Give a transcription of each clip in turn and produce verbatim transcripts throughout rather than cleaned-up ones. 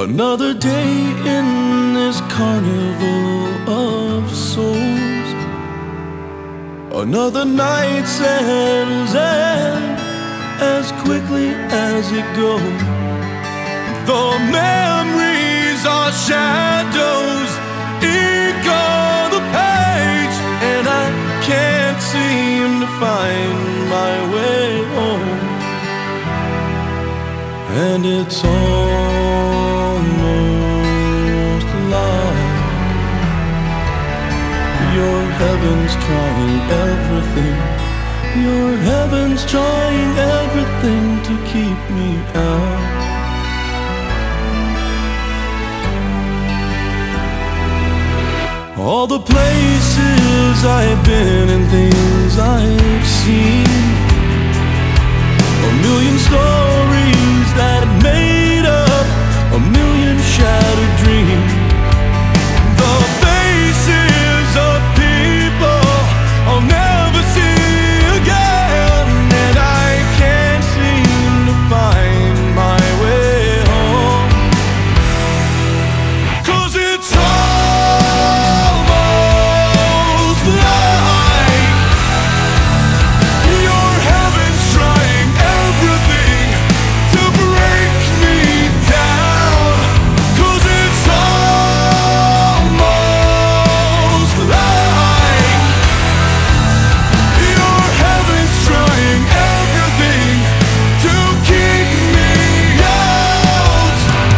Another day in this carnival of souls. Another night settles in as quickly as it goes. The memories are shadows, ink on the page, and I can't seem to find my way home. And it's almost like your heaven's trying everything. Your heaven's trying everything to keep me out. All the places I've been and things I've seen, a million stories that made up a million shattered dreams. The faces of people I'll never see again, and I can't seem to find my way home. 'Cause it's almost like your heaven's trying everything to break me down. 'Cause it's almost like your heaven's trying everything to keep me out.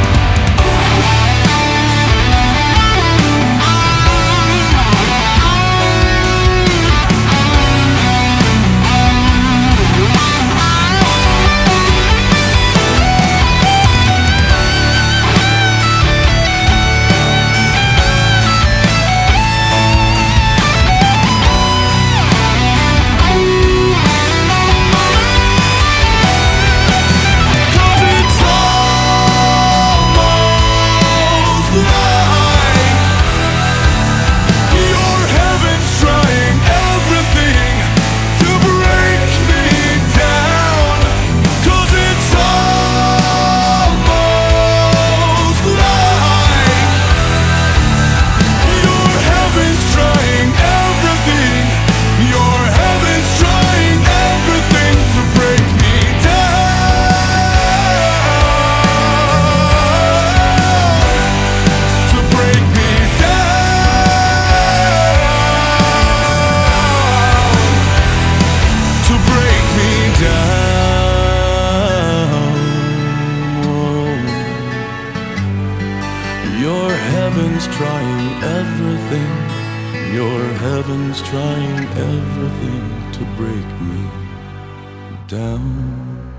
Your heaven's trying everything. Your heaven's trying everything to break me down.